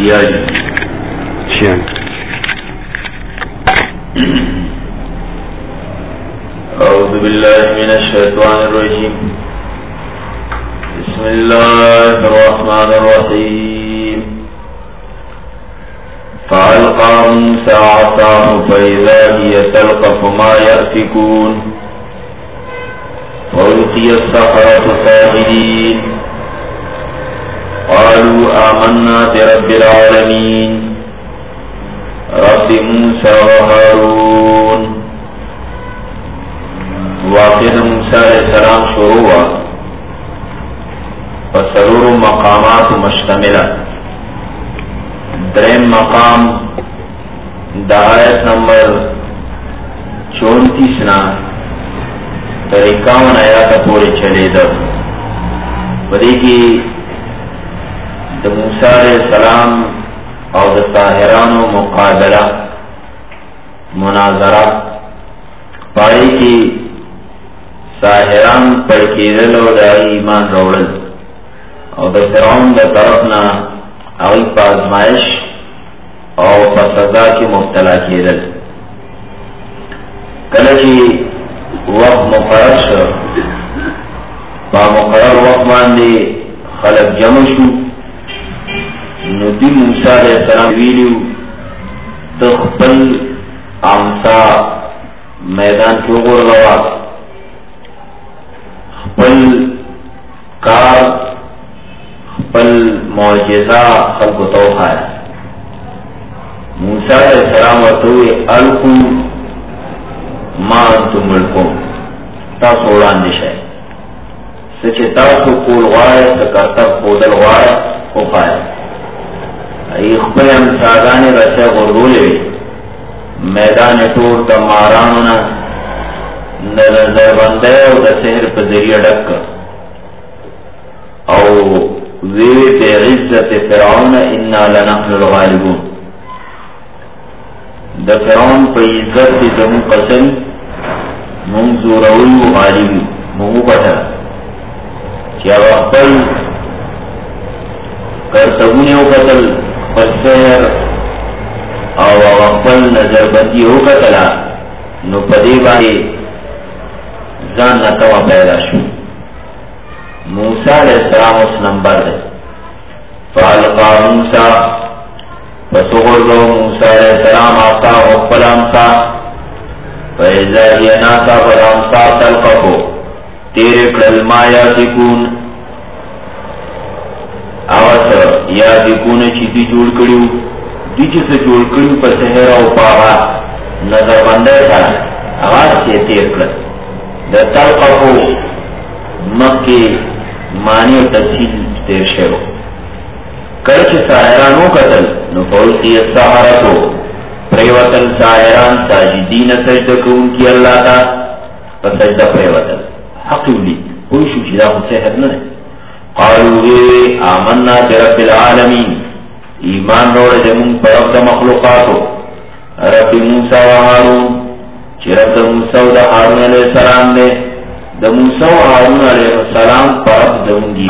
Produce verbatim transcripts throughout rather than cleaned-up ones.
छियालीस अऊज़ु बिल्लाहि मिनश शैतानिर रजीम बिस्मिल्लाहिर रहमानिर रहीम फ़अल्क़ा मूसा असाहु फ़इज़ा हिय तल्क़फ़ु मा यअफ़िकून फ़अल्क़िया अस्सहरतु साजिदीन क़ालू आमन्ना बिरब्बिल आलमीन रब्बि मूसा व हारून। वाक़िअत मूसा अलैहिस्सलाम शुरू हुआ फसरूर मकामात मुश्तमिला। द्रेम मकाम दायत नंबर चौंतीस ना तर इक्यावन आयात पूरे चले दर बड़ी की मूसा अलैहिस्सलाम और साहिरानो मुकाबला मुनाजरा पाई की साहिरान पड़केदल और ईमान रोड़ल और फिरौन द तरफ ना अवल पाजमाइश और सजा की मुब्तला केदल कल की वक्त मुकर्रर बा मुकर्रर वक्त मांदे खलक जम शू नुदी मूसा अलैहिस्सलाम वीडियो तो खपल आमसा मैदान क्यों गोर गवा खपल कार खपल मौजज़ा खल्क़ तोखा है। मूसा अलैहिस्सलाम वतुए अलकू मा अंतुम मुल्कुम ता सोड़ान दिशाए सचेता को कोल वाय सकर्तब कोदल वाय उपाय इखबल सागाने रचा गुरदूले मैदान टूर का माराना नजर बंदे और दशहर पर जरिया डक और वे बेइज्जत फिरौन इन्ना लनहनुल गालिबून द फिरौन पर इज्जत की जमू कसम मुंजूरउल गालिबी मुंह पटा क्या वक्ल कर सबूने हो कतल पसहर और वक्ल नजरबंदी हो कतला नो पदे बारे जान नतवा पैदा शु। मूसा अलैहिस्सलाम उस नंबर है फ़अल्क़ा मूसा फसुग़ुरु मूसा अलैहिस्सलाम आसा वक़्फ़लाम सा फ़इज़ा हिय नासा फ़लाम सा तल्क़फ़ु तेरे क़ल मा याफ़िकून आवास या दिकून चीती जोड़ कड़ू बीच से जोड़ कड़ू पर सहरा उपावा नजर बंदे था आवाज से तेर कर दत्ताल काको मक्के मानी और तफसील तेर शेरो कर्च साहिरानो कतल नुफौती सहारा तो प्रेवतल साहिरान साजिदीन सजदा को उनकी अल्लाह का पर सजदा प्रेवतल हकीली कोई शुचिदा मुझसे है न क़ालू आमन्ना बिरब्बिल आलमीन ईमान रोड़ जमुन परब द मखलूक़ातो रब्बि मूसा व हारून चिरब द मूसा व हारून अलैहिस्सलाम ने द मूसा व हारून अलैहिस्सलाम परब दमुंगी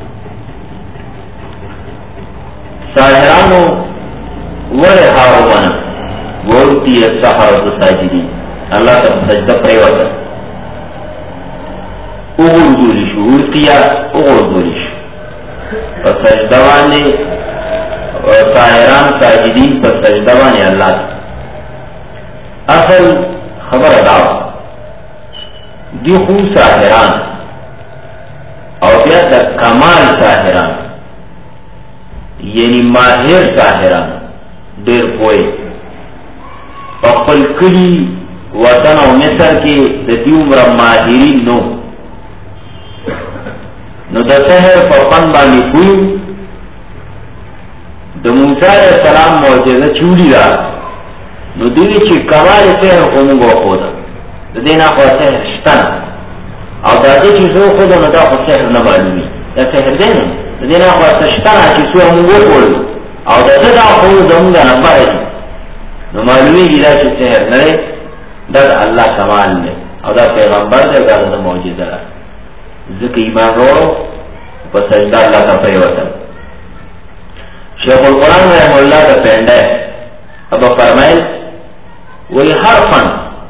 साहिरानो वर हारून वोल्ती सहारत साजिदी अल्लाह का सजदा प्रेवत उगुल गुलिश उल्तिया उगुल गुलिश और सजदवाने और साहिरान साजिदीन पर सजदवाने अल्लाह असल खबर अदाव दिखू साहिरान और क्या कमाल साहिरान यानी माहिर साहिरान देर पोए पपल कली वतन और मिसर के दीउम्र माहिरीन नो नो द सहर पपन बानी हुई द मूसा अलैहिस्सलाम मौजज़ा चूड़ी दा नो दिवी ची कमाल सहर होमुगो खोदा द देना खो सहर शतन और दादे चीजों खोदा न दा खो सहर न मालूमी या सहर देना द देना खो शतन चीजों होमुगो खोल और दादे दा खो दमुगा न पाए नो मालूमी गिला ची सहर नरे दर अल्लाह कमाल ने और दा पैगंबर दे दा द मौजज़ा ज़िक्र ईमान रोड़ो पर सजदा अल्लाह का परिवर्तन شیخ القرآن رحم اللہ دا پینڈ ہے. اب فرمائل وہی ہر فن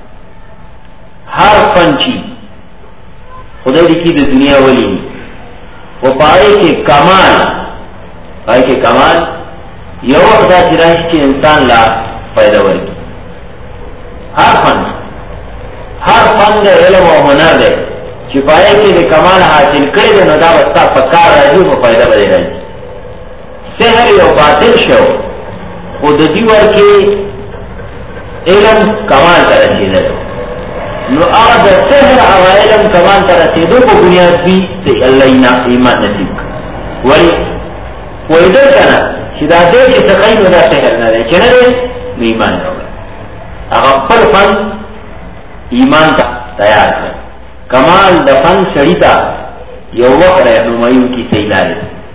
ہر فن چی خدا لکی دا دنیا ولی وہ پائے کے کمال پائے کے کمال یو اقدا چراش کی انسان لا فائدہ ورکی. ہر فن ہر فن دا علم و ہنر دے چپائے کے دے کمال حاصل کرے دے ندا بستا پکار راجو وہ فائدہ بدے راجی. سحر یو باطل شو خود دیور کے علم کمال کا رسیدہ دے نو آغا دا سحر آغا علم کمال کا رسیدہ کو بنیاد بھی تے اللہ ایمان نصیب کا ولی فویدر کنا چدا دے چی سقیم دا سحر ندے چی ندے نو ایمان روڑا آغا پل فن ایمان تا تیار کر. کمال دا فن سڑیتا یو وقت رہنمائیو کی سیلائے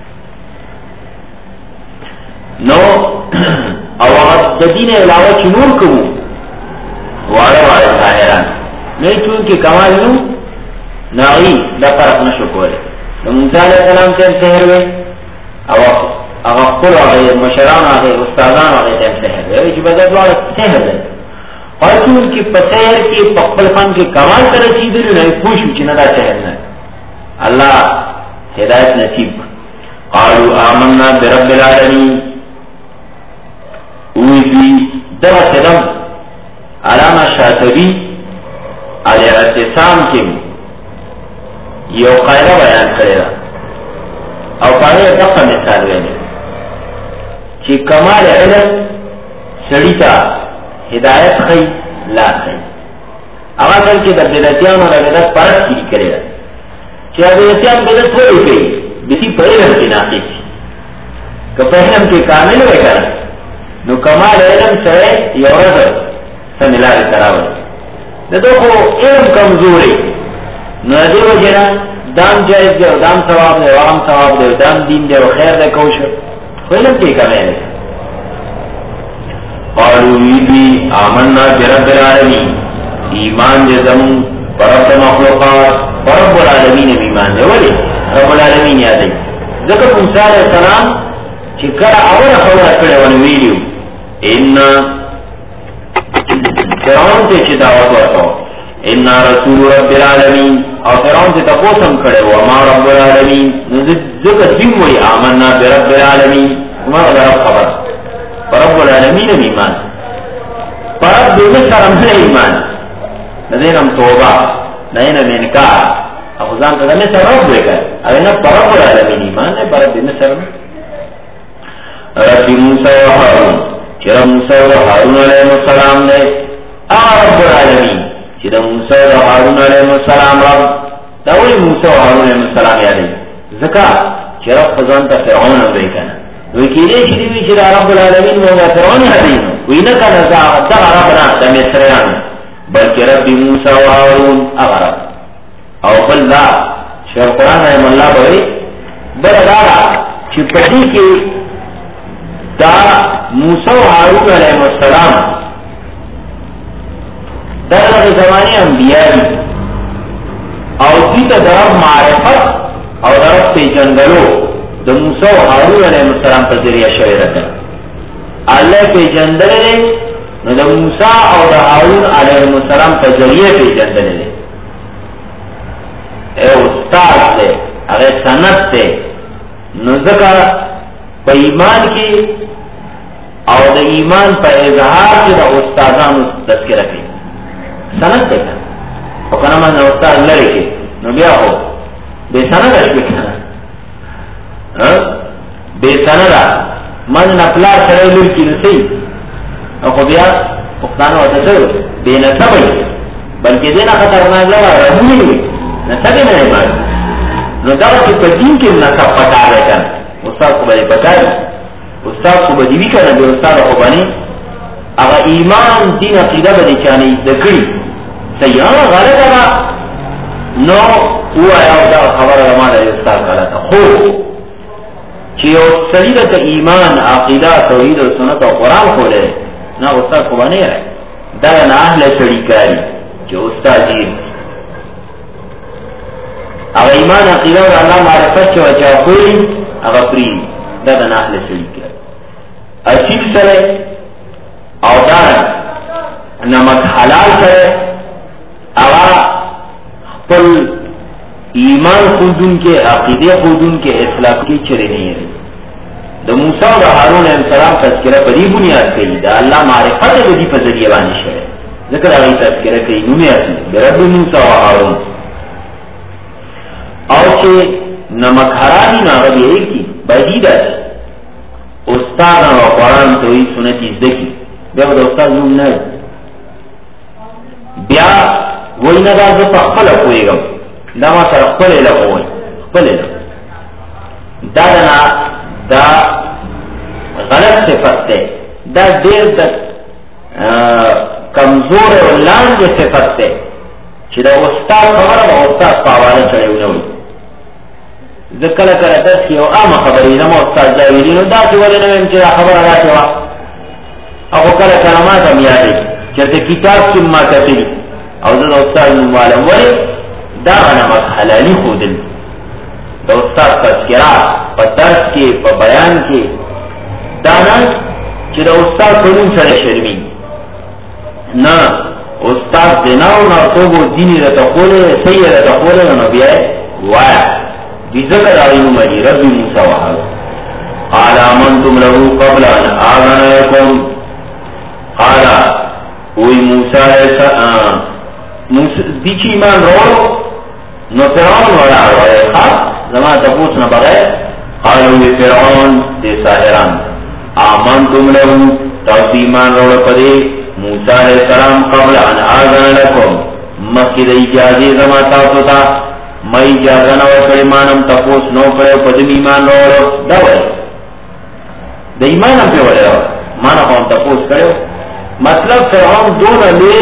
نو او دین علاوہ چنور کبو وارے وارے ظاہران نہیں چونکہ کمال نو ناغی دا فرق نشو کولے. نو موسیٰ علیہ السلام تیم سحر وے او اغفل آگئے مشران آگئے استادان آگئے تیم سحر وے چی بدد وارا سحر وے اور چونکہ پسحر کی پقبل فن کے کمال کا رسید لے نہیں پوشو چی ندا سحر نا اللہ ہدایت نصیب. قالوا آمنا برب العالمین اوی دوی دغا سلم علامہ شاطبی علی اعتصام کی یو قائدہ بیان کرے دا او پانے دقا مثال وینے چی کمال علم سڑیتا ہدایت خی لا خی اما کل کی در بدتیان اور بدت پرد کی کرے دا چی بدتیان بدت ہوئی گئی بیتی پہلم کی ناقص کہ پہلم کی کامل ہوئے کرا نو کمال علم سرے یورد سملار کراوی ندو خو علم کمزوری نو ندیو جنا دام جائز دے و دام ثواب دے و عام ثواب دے و دام دین دے و خیر دے کوشو خو علم کی کمیل ہے. قالو ویدی آمنا برب العالمین ایمان دے زمون پرب مخلوقات پرب العالمین ایمان دے ولی رب العالمین یادی ذکر موسیٰ علیہ السلام چکر اول خورا کرے ونویلیو اینا فرعون تے چی دعوت ورکو اینا رسول رب العالمین اور فرعون تے تقوسم کرے وما رب العالمین ذکر دیموی آمنا برب العالمین وما رب خبر رب العالمین ایمان پرب بمصر امن ایمان ندینم توبہ نینم انکار اخوزان تا مصر رب بکر اگر پرب العالمین ایمان ہے پرب بمصر رب موسیٰ و حارون چرا موسیٰ و حارون علیہ السلام نے رب العالمین چرا موسیٰ و حارون علیہ السلام رب داولی موسیٰ و حارون علیہ السلام یادی ذکا چرا خزان تا فرعون امرے کنا وکیلے شریوی چرا رب العالمین مولا فرعون یادی وینکا نزا دغا ربنا دا مصریان بلکہ رب موسیٰ و حارون اغرب او بلدہ شیخ قرآن رحم اللہ بوئی بلدارا چی پڑی کی دا موسیٰ و حارون علیہ السلام در زمانی انبیاء او دیتا درب معرفت او درب پیجندلو دا موسیٰ و حارون علیہ السلام پر ذریعہ شوئے رکھا اللہ پیجندلے لے نو دا موسیٰ او دا حارون علیہ السلام پر ذریعہ پیجندلے لے اے استاد دے اگر سنت دے نو ذکر پا ایمان کی او دا ایمان پا اظہار کی دا استادان تذکرہ کی سنت دیکھا او کنا من استاد لڑے کی نو بیا ہو بے سند اشکی کنا بے سند من نفلار سرائی لڑ کی نسی او خو بیا پختانو اتسر بے نصبی بلکہ دینا خطرناک لگا رہونی ہوئی نصبی نہیں بات نو داو کی پا دین کی نصب پتا رہے کن استاد کو بڑے پتا رہے استاد کو بدیوی کرنا بے استاد کو بنی اگر ایمان دین عقیدہ بدی چانی دکڑی سیانا غلط اگا نو او آیا دا خبر رمان ہے استاد غلطا خوب چیو سلیدت ایمان عقیدہ توحید و سنت و قرآن کھولے نا استاد کو بنے رہے در نا اہل سڑی کاری جو استاد جیر اگر ایمان عقیدہ و اللہ معرفت چو اچھا خولی اگر پری در نا اہل سڑی کاری اصیل سره او دا نمک حلال سره اغا خپل ایمان خودون کے عقیده خودون کے اصلاح کی چرے نہیں ہے. دا موسیٰ و دا حارون علیہ السلام تذکرہ پدی بنیاد کئی دا اللہ معرفت دی پا ذریعہ بانی شوئے ذکر آگئی تذکرہ کئی نومی اصلی برب موسیٰ و حارون او چه نمک حرامی ناغبی ایک کی بدیدہ استاد و قرآن توی سنتی ازدکی بیا دا استاد نوم نای بیا وی ندا زفا خلق ہوئی گم دا ما سر خپل علم ہوئی خپل علم دا دنا دا غلط صفت تے دا دیر دا کمزور و لانج صفت تے چی دا استاد خبر با استاد پاوالا چڑے انہوی ذکر کر دس کی او آم خبری نمو استاد جاویدینو دا سی ولی نمیم چی دا خبر ادا چوا او کل کلمات هم یادی چرته کتاب کم ما کتلی او دا استاد نموالم ولی دا نمک حلالی خودل دا استاد تذکرہ پا درس کی پا بیان کی دانا چی دا استاد کنون سر شرمی نا استاد دناو نا توبو دینی رتا خوله سی رتا خوله نا بیای وایا بی ذکر آئینو مجی ربی موسیٰ وحال قال آمنتم لہو قبل ان آغنائکم قال اوی موسیٰ دیچی ایمان رو نو فرعون ولا روئے خواب زمان تپوس نہ بغیر قالوا فرعون دے ساحران آمنتم لہو تاوتی ایمان روڑ پدے موسیٰ علیہ السلام قبل ان آذن لکم مخید اجازی زمان تاوتا میں اجازہ نو کرے مانم تپوس نو کرے پدم ایمان روڑ دوئے دا ایمانم پہ وڑے رو مانا قوم تپوس کرے مطلب فرعون دون لے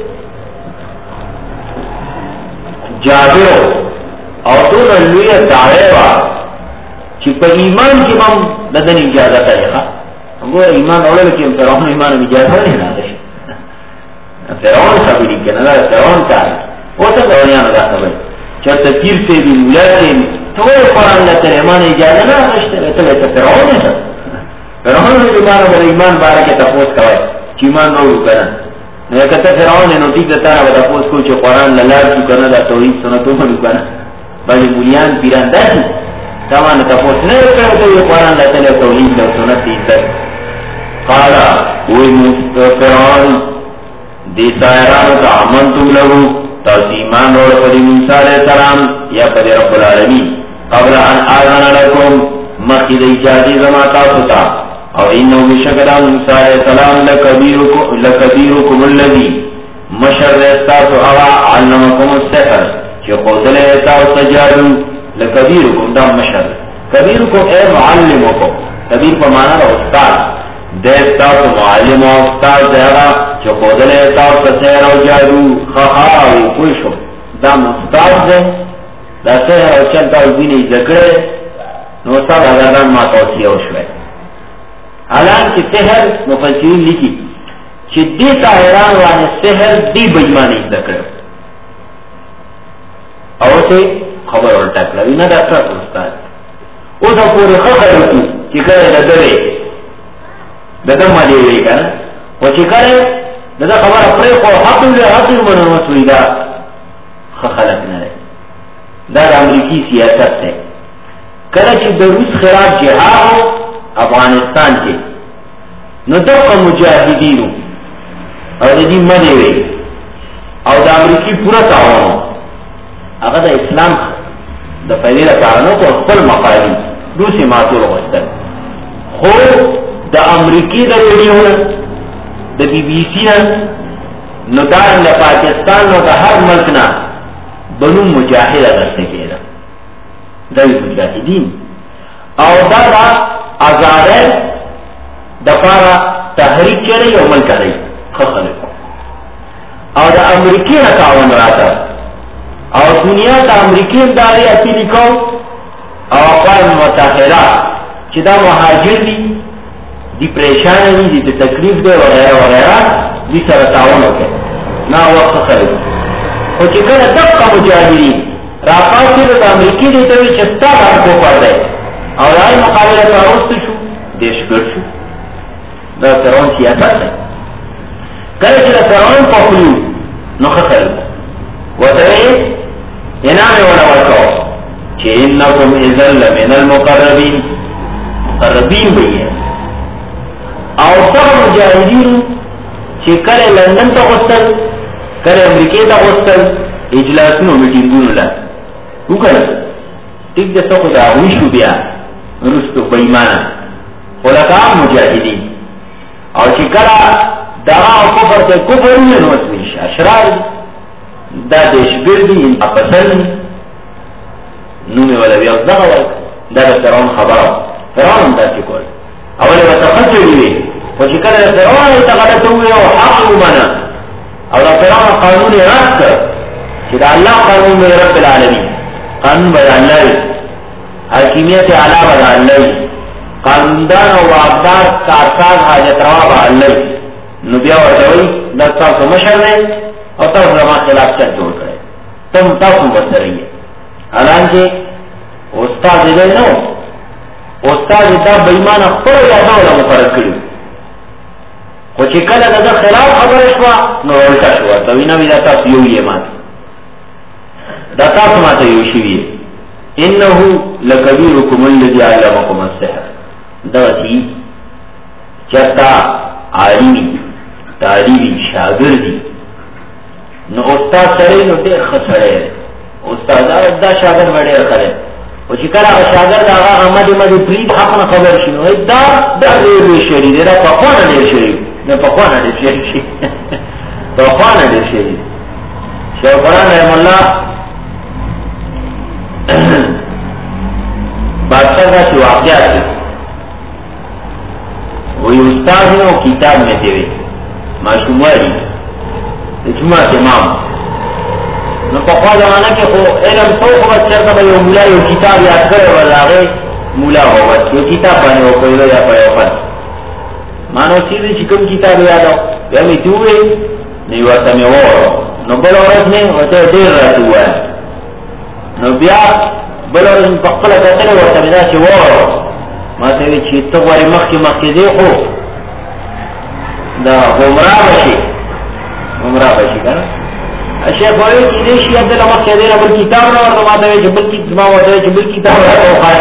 جابرو اور دون لوی دعوے وا چی پا ایمان کی مم ددن اجازت ہے ہم گو ایمان اوڑے لکی ہم فرعون ایمان اجازت نہیں نا دے فرعون خبری کے نظر فرعون کا ہے وہ تو دونیاں نگاہ سبھائی چرتا تیر سے بھی مولا سے تو وہ قرآن لیتا ہے ایمان اجازت نہ رشتے رہتا لیتا فرعون ہے سب فرعون نے ایمان اور ایمان بارے کے تپوس کوئے چی ایمان روڑو کرن نو کته فرعون نو ټیک دتا و تاسو کو چې قران لاله چې کنه دا توحید سنتو باندې کنه باندې مليان پیران داسي تمام تاسو نه کړو ته قران لاله توحید او سنت دې قال وی فرعون دې سایرانو ته امنتم له تاسو ایمان اور پر موسی علیہ السلام یا پر رب العالمین قبل ان اذن لكم مخید اجازه زما تاسو ته او انه بشکل موسی علیہ السلام لکبیرکم لکبیرکم الذی مشر استاسو هوا علمکم السحر چې قوتل استاسو جادو لکبیرکم دا مشر کبیرکم اے معلمکم کبیر په معنا د استاد د استاسو معلم او استاد دا چې قوتل استاسو سحر او جادو خها او کوشو دا استاد ده دا سحر او چلتا دیني ذکر نو استاد هغه ما توصیه وشوه حالانکہ سحر مفسرین لکھی کہ دی ساحران وانے سحر دی بجمانی ذکر اور سے خبر الٹا کلا نہ ڈاکٹر استاد او دا پورے خبر کی کہ کرے ددرے ددم مالے وی کنا او چې کرے ددا خبر اپنے کو حق له حق منو مسویدا خلق نہ دا امریکی سیاست ہے کرے چې د روس خلاف جهاد افغانستان کے نو دقا مجاہدینو اور دی مدے وے اور دا امریکی پورا تعاونو اگر دا اسلام دا فیدیل تعاونو کو خپل مقالی دوسری ماتور غستر خو دا امریکی دا ریڈیو دا بی بی سی نو دا دا پاکستان نو دا ہر ملکنا بنو مجاہد اگرسے کے دا دا مجاہدین اور دا دا آزادے دپارا تحریک کرے یا عمل کرے خلق اور امریکی نہ تعاون راتا اور دنیا دا امریکی دارے اپیلی کو اور اقوام متحدہ چدا مہاجر دی دی پریشان دی دی تکلیف دے وغیرہ وغیرہ دی سر تعاون ہو گئے نہ وقت خلق اور چکر تب کا مجاہدین راپا سے دا امریکی دیتے ہوئے چستا بار کو پڑ دے اور آئی مقابلہ کا رست شو دیش گر شو دا فرعون سیاست دی. کله چې د فرعون په خولو نو ښه سړي ورته انعام یې وله ورکړو چې انکم اذا لمن المقربین مقربین به یې. او دغه مجاهدینو چې کله لندن ته غوښتل کله امریکې ته غوښتل اجلاسونو میټینګونو له وکړل ټیک ده څه خو د هغوی شو بیا وروستو به ایمانه خو لکه عام مجاهدین. او چې کله دغه کفر ته کفر وویل نو اشرار دا دشګر دي انتپسند نوم یې وله بیا اوس دغه ورک دا د فرعون خبره فرعون هم داسې کول اول یې ورته خجړې وې خو چې کله د فرعون ورته غلطه وویل او حق یې ومنه او د فرعون قانون یې رد کړ چې د الله قانون به رب العالمین قانون به د الله وي حاکمیت اعلی به د الله وي قانوندان او واقدار کارساز حاجت روا به الله وي نو بیا ورته وایي دا ستاسو مشر دی او تاسو زما خلاف چل جوړ کړی تم تاسو ورسره یې حالانکې استاد یې دی نه و استاد یې دا بېایمانه خپله یادوله مقرر کړي خو چې کله د ده خلاف خبره شوه نو الټه شو ورته وایي نه وي دا تاسو یو یې ماته دا تاسو ماته یو شوي یې انه لکبیرکم الذي علمکم السحر دغسې چېرته عالمي تعلیمي شاګردي نو استاد سړی نو ډېر ښه سړی دی استاد دا شاګرد به ډېر ښه دی خو چې کله هغه شاګرد هغه مدې مدې پرېږدي حق نه خبر شي نو دا دا ډېر لوی شری دی دا پخوا نه ډېر شری نه پخوا نه ډېر شری شي پخوا نه ډېر شری شیخ قرآن رحم الله بادشاہ داسې واقعات دي وی استاد نو کتاب میں دیوے معصوم وایي د جمعه امام نو په خوا زمانه کې خو علم څو خو چېرته به یو مولا یو کتاب یاد کړی ولا هغې مولا هوت یو کتاب باندې وکړلو یا په یو فن ما نو سیدې چې کوم کتاب یادو بیا مې ته وویل نو یې ورته مې وویل نو بله ورځ مې ورته ډېر راته وویل نو بیا بله ورځ مې په خپله کتلې ورته مې داسې وویل ما ته وی چې ته غواړې مخکې مخکې دی خو دا عمره به شي عمره به شي که نه شیخ وایي چې دې شي دله مخکې دی نه بل کتاب نه ورته ما ته وی چې بل زما ورته وی چې بل کتاب راته وښایه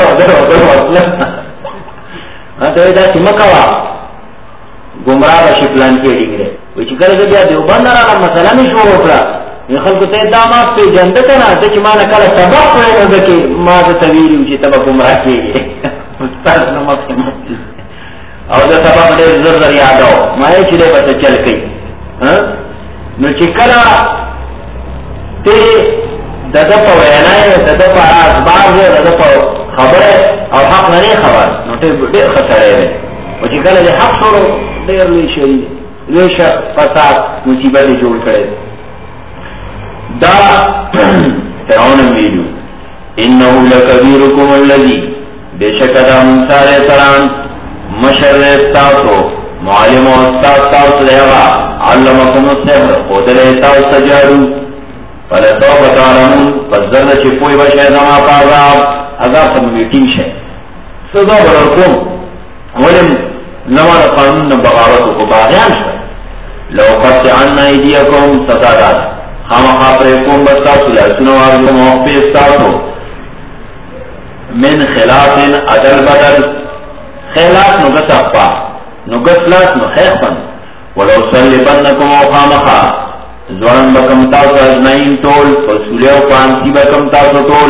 ما ته وی داسې مه کوه ګمراه به شي پلان کې ډینګرې وایي چې کله زه بیا دیوبند نه راغلم مسله مې شروع کړه نو خلکو ته دا ما پېژنده که نه ته چې ما نه کله سبق وایې نو ده کې ما درته ویلي وو چې ته به ګمراه کېږې استاد نو مخکې مخکې او د سبق ډېر زر زر یادو ما یې چې دی به ته چل کوي نو چې کله ته د ده په وینا یې د ده په اخبار یې د ده په خبره او حق نه نه خبر نو ته ډېر ښه سړی دی او چې کله د حق شروع ډېر لوی شی لوی فساد مصیبت یې جوړ کړی دا فرعون هم ویلو انه لکبیرکم الذي بشک دا موسی علیہ السلام مشر استاسو معلم و استاس تاسو دیغا علمکم السحر خودل اتاو سجارو فلتو بتعلمون پس درد چی پوی بشه زما پا عذاب عذاب تا ممیتین شه سزا بررکم ولم نمان قانون بغاوتو کو باغیان شه لو قطع عنا ایدیکم ستادات خام خاپریکم بستاسو لسنو آرزم وقفی استاسو من خلاف عدل بدل خلاف نگس اقفا نگس لاس نخیخن ولو سلبنکم او خامخا زورن بکم تاسو اجمعین طول فسولی او پانسی بکم تاسو طول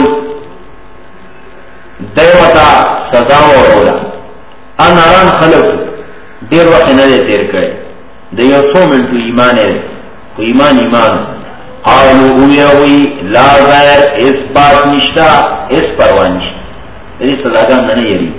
دیوتا سزا ورولا ان اران خلق دیر وقت نده تیر کرے دیو سو منتو ایمان ہے کو ایمان ایمان قالو اویوی لا غیر اس بات نشتا اس پروانشتا دې سزاګان نه یری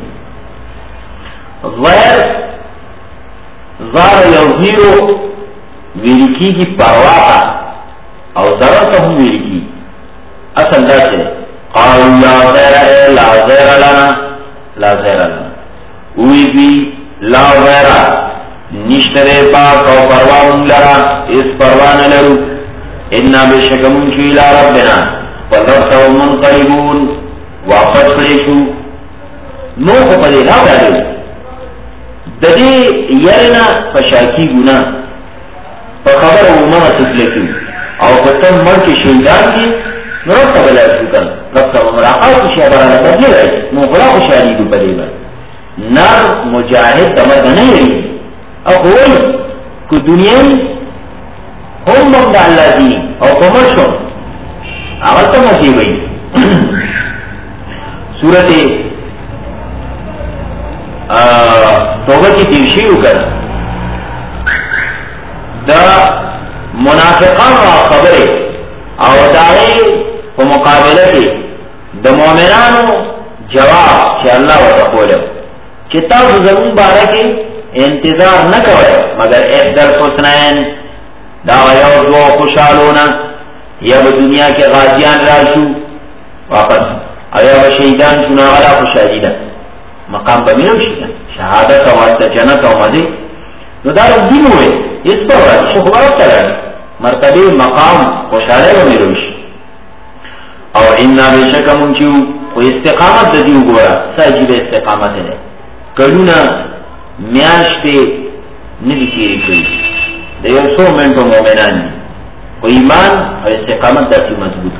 غیر زار یو هیرو ویلکی کی پروا او ضرر ته هم ویلکی اصل دا چې قال لا غیر لا غیر لنا لا غیر لنا وی بی لا غیر نشتره پاک او پروا مونږ لرا اس پروا نه لرو ان بشکمون کی الى ربنا ولرسو منقلبون واپس کړی شو نو خو په دې لا غواړي ددی یرنا پشاکی گنا په خبر عموما تسلکی او پتم مر کې شیطان کې نو ته بلا شکر رب ته مراقبه شي برابر بدلی راځي نو غلا خوشالي دی په دې باندې نار مجاهد دمه نه لري او وای کو دنیا هم د الله دی او کوم شو هغه ته مشي وي سورته ا توبه کی دیشی وکړه دا منافقان را خبره او داغه په مقابله کې د مؤمنانو جواب چې الله ورکوله چې تاسو زمون بارکه انتظار نه کوئ مگر افضل حسنین دا یو دو خوشالونه یا په دنیا کې غازیان راشو واپس او یا شهیدان شنو غلا خوشالي ده مقام به ملو شي شهادت او جنت او مزه نو دا دین وې اس په ورځ شو خبره کړه مرتبه مقام خوشاله و ملو شي او ان بشکم چې او استقامت د دې وګوره ساجد استقامت نه کلونه میاشتې ندی تیری کړی د یو څو منټو مومنان او ایمان او استقامت داسې مضبوط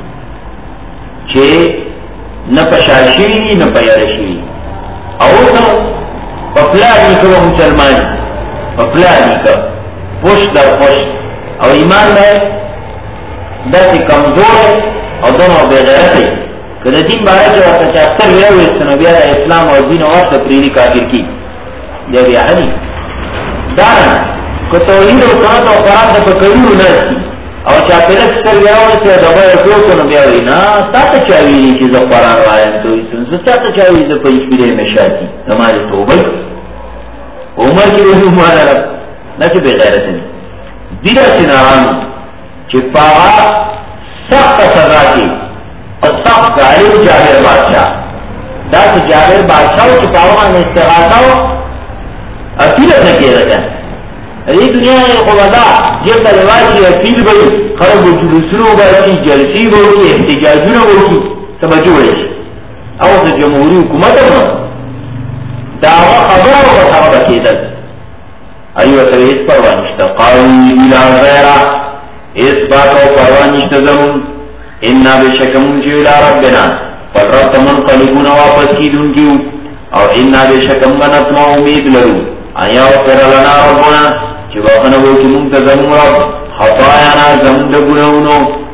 چې نه پشاشي نه پیارشي او نو په پلان کې مسلمان په پلان کې پوش در پوش او ایمان دی داسې کمزور او دغه بے غیرت کله دین باندې چې ورته چاستر یو اسلام بیا اسلام او دین او ورته پریری کافر کی دی بیا هدي دا کو توحید او قرآن او قرآن په کړو نه او چا په لکه یو چې دا به ټول نو بیا وینا تاسو چا ویلي چې زه قرآن وایم دوی څنګه تاسو چا ویلي چې په دې مشاتی زماره توبه عمر کې ویلو ماره نه چې بے غیرت نه دي دا چې ناران چې پاوا سخت سزا کی اور سخت غالب جابر بادشاہ دا چې جابر بادشاہ چې پاوان استغاثه او اصیل نه کېږي دې دنیا یې قوادا چې په لواشي اصیل به خراب جلوسونو باندې جلسي وو احتجاجونه وو سمجو وي او د جمهوریت حکومت نو دا خبره او خبره کېدل ایو ته هیڅ پروا نشته قالوا بلا غیره اس بات او پروا نشته زمون ان بشکم جل ربنا فرت من قلبون واپس کیدونکیو او ان بشکم بنت ما امید لرو ایا پر لنا ربنا چې وخنه وو چې مونږ ته زمون رب خطايانا زمون د ګناونو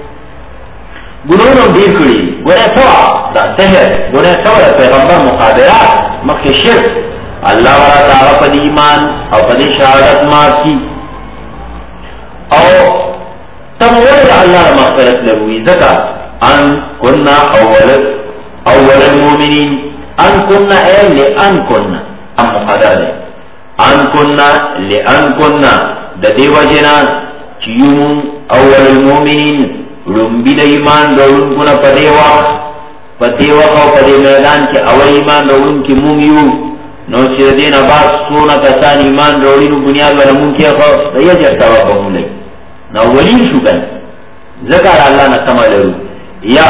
ګناونو ډیر کړی ګناه سوا دا سحر ګناه سوا پیغمبر مخابرات مخکې شرک الله ورا تعالی په ایمان او په شهادت ماسی او تمویل الله مغفرت لوی زکا ان كنا اول اول المؤمنین ان كنا اے لئن كنا ام مقدر ده ان كنا لئن كنا د دې وجنا چې یو اول المؤمنین لومبي د ایمان دورونکو نه پدې وا پدې وا او پدې میدان کې اول ایمان دورونکو مونږ یو نو چې دین اباس سونه کسان ایمان وروړي نو بنیاد ولمون کې خو دایې چرته وبولې نو ولین شو کنه ذکر الله نه سمالو یا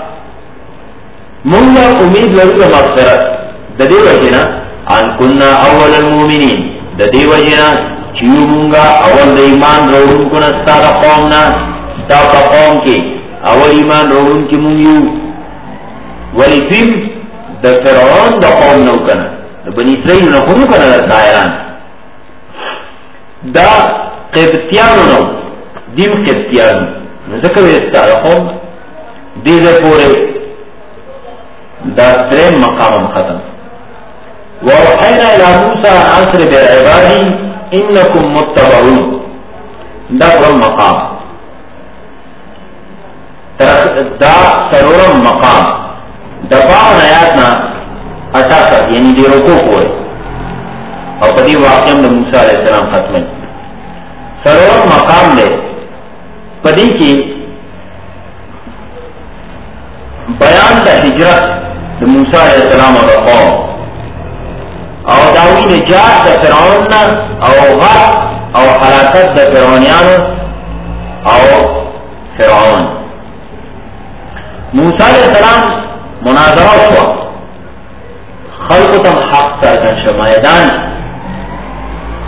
مونږه امید لرو د مغفرت د دې وجنه ان كنا اول المؤمنین د دې وجنه چې مونږه اول د ایمان وروړو نه ستاره قوم نه ستاره قوم کې اول ایمان وروړو کې مونږ یو ولیم د فرعون د قوم نو کنه بني اسرائیل نه خونو کنه دایران دا قبطیانو نو دیم قبطیانو نو ذکر ویستاره خون دیده پوره دا سرین مقام ختم ووحینا الى موسى عصر بعبادی انکم متبعون دا قرم مقام دا سرورم مقام دا باون آیاتنا اٹھاسٹھ یعنی دی رکو پوئے اور پدی واقعیم دا موسیٰ علیہ السلام ختم سرور مقام دے پدی کی بیان دا ہجرت دا موسیٰ علیہ السلام اور قوم او داوی نجات دا فرعون او غرق او حلاکت دا فرعونیان او فرعون موسیٰ علیہ السلام مناظرہ ہوا خلقتم حق سرکن شو میدان